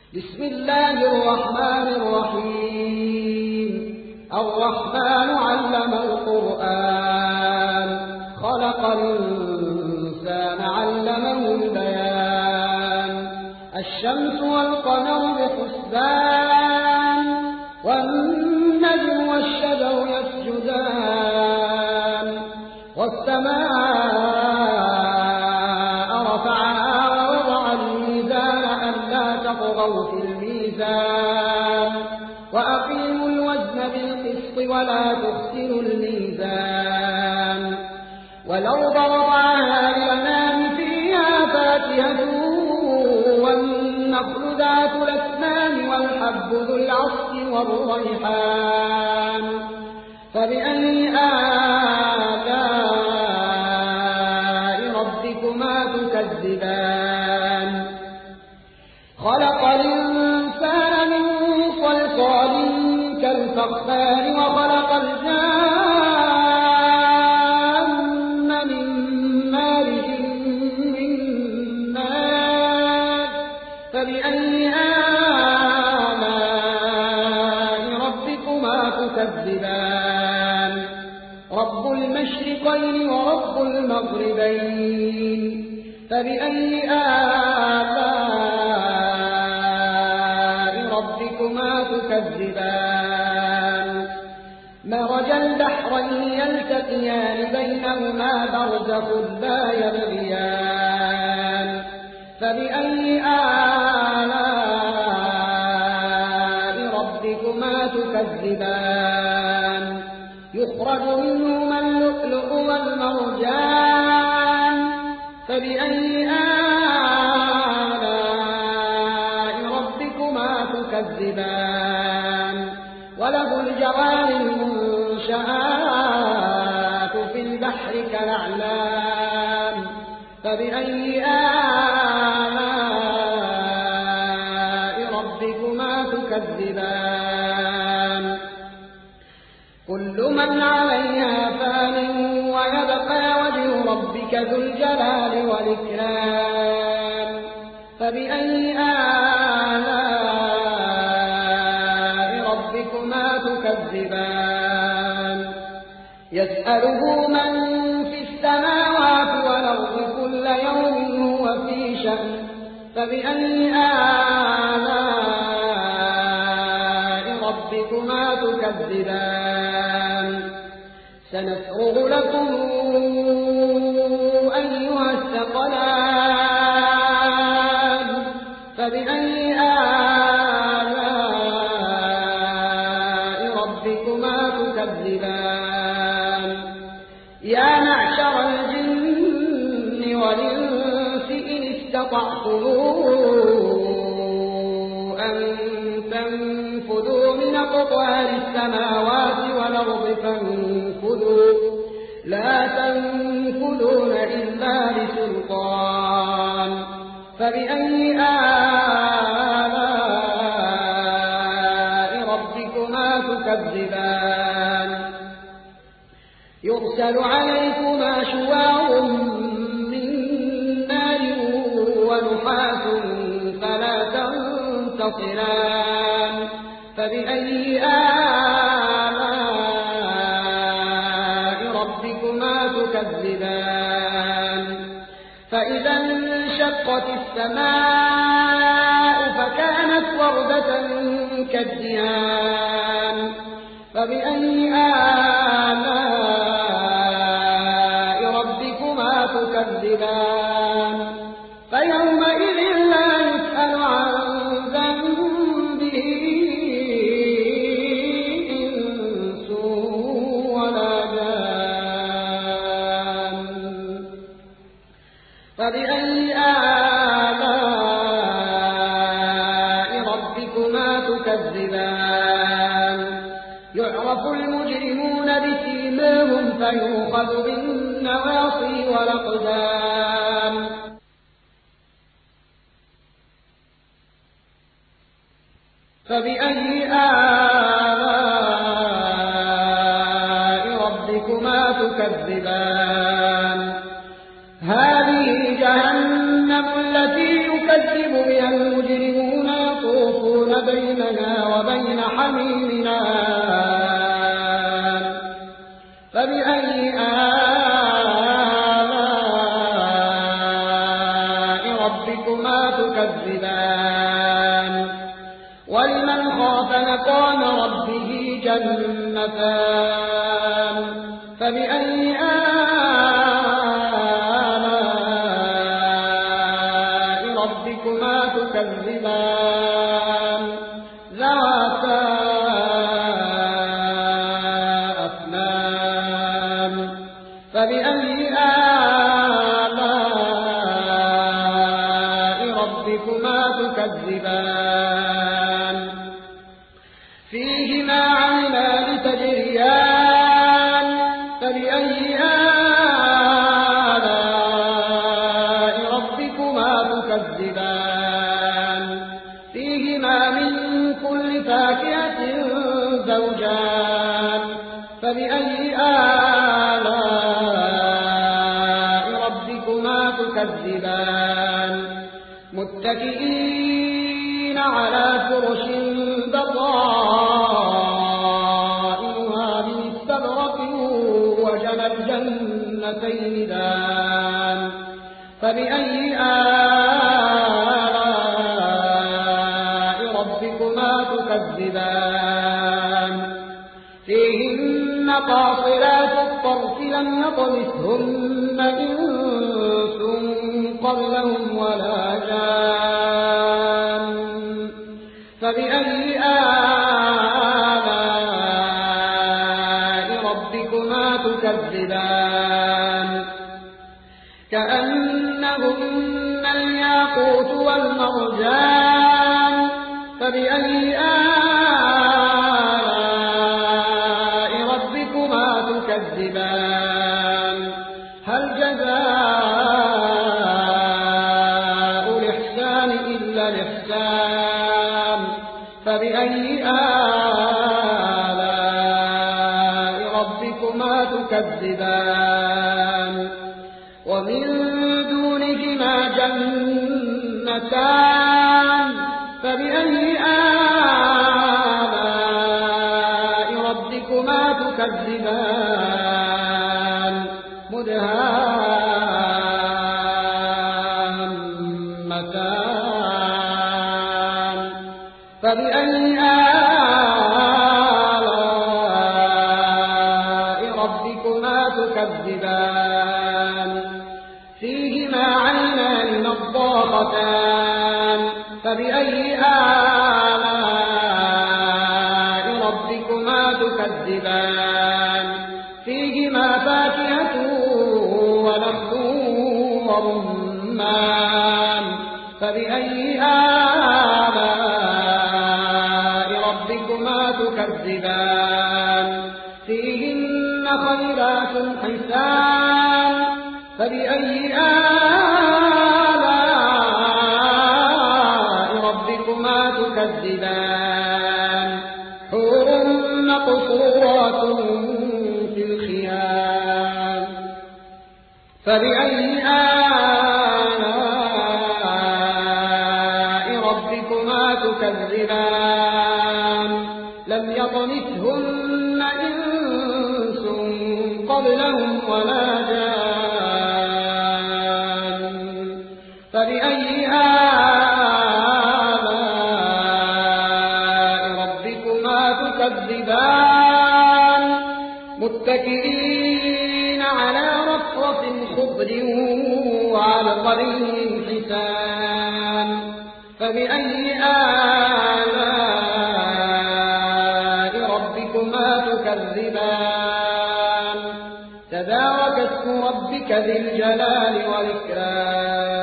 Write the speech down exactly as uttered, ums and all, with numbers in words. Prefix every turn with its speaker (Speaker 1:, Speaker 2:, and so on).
Speaker 1: بسم الله الرحمن الرحيم الرحمن علم القرآن خلق الإنسان علمه البيان الشمس والقمر بحسبان والنجم والشجر يسجدان والسماء رفعها ووضع الميزان ألا تطغوا في الميزان وأقيموا الوزن بالقسط ولا تخسروا الميزان والأرض وضعها للأنام فيها فاكهة والنخل ذات الأكمام والحب ذو العصف والريحان فبأي آلاء ربكما تكذبان خلق الإنسان من صلصال كالفخار وخلق الجان من مارج من نار فبأي آلاء ربكما تكذبان رب المشرقين ورب المغربين فبأي آلاء ربكما تكذبان مرج البحرين يلتقيان بينهما برزخ لا يبغيان فبأي آلاء ربكما تكذبان يخرج منهما اللؤلؤ والمرجان فبأي آلاء ربكما تكذبان وله الجوار المنشآت في البحر كالأعلام فبأي آلاء ربكما تكذبان كل من عليها فان ويبقى وجه ربك ذو الجلال والإكرام فبأي آلاء ربكما تكذبان يسأله من في السماوات والأرض كل يوم هو في شأن فبأي آلاء ربكما تكذبان سنفرغ لكم أيها الثقلان فبأي آلاء ربكما تكذبان يا معشر الجن والإنس إن استطعتم أن تنفذوا من أقطار السماوات والأرض فانفذوا لا تنفذون إلا بسلطان فبأي آلاء ربكما تكذبان يرسل عليكما شواظ من نار ونحاس فلا تنتصران فبأي آلاء ربكما تكذبان فإذا انشقت السماء فكانت وردة كالدهان فبأي آلاء ربكما تكذبان فيومئذ لا يسأل عن ذنبه إنس ولا جان فبأي آلاء ربكما تكذبان يعرف المجرمون بسيماهم فيؤخذ بالنواصي والأقدام فبأي آلاء ربكما تكذبان هذه جهنم التي يكذب بها المجرمون يطوفون حميم آن فبأي آلاء ربكما تكذبان ولمن خاف مقام ربه جنتان فبأي آلاء ربكما تكذبان ذواتا أفنان فبأي آلاء ربكما تكذبان فيهما عينان تجريان فبأي آلاء ربكما تكذبان فيهما من كل فاكهة زوجان فبأي آلاء ربكما تكذبان متكئين على فرش بطائنها من استبرق وجنى الجنتين دان فبأي آلاء ربكما تكذبان فيهن قاصرات الطرف لم يطمثهن إنس قبلهم ولا جان فبأي آلاء ربكما تكذبان كأنهن الياقوت والمرجان فبأي آلاء ربكما تكذبان هل جزاء الإحسان إلا الإحسان فبأي آلاء ربكما تكذبان ومن دونهما جنتان فبأي آلاء ربكما تكذبان مدهامتان فبأي آلاء ربكما تكذبان فيهما عينان نضاختان فبأي آلاء ربكما تكذبان فيهما فاكهة ونخل ورمان فبأي آلاء ربكما تكذبان فيهن خيرات حسان فبأي آلاء ربكما تكذبان حور مقصورات في الخيام فبأي آلاء ربكما تكذبان لم يطمثهن إنس قبلهم ولا جان فبأي آلاء ربكما تكذبان متكئين على رفرف خضر وعبقري حسان فبأي آلاء ربكما تكذبان تبارك اسم ربك ذي الجلال والإكرام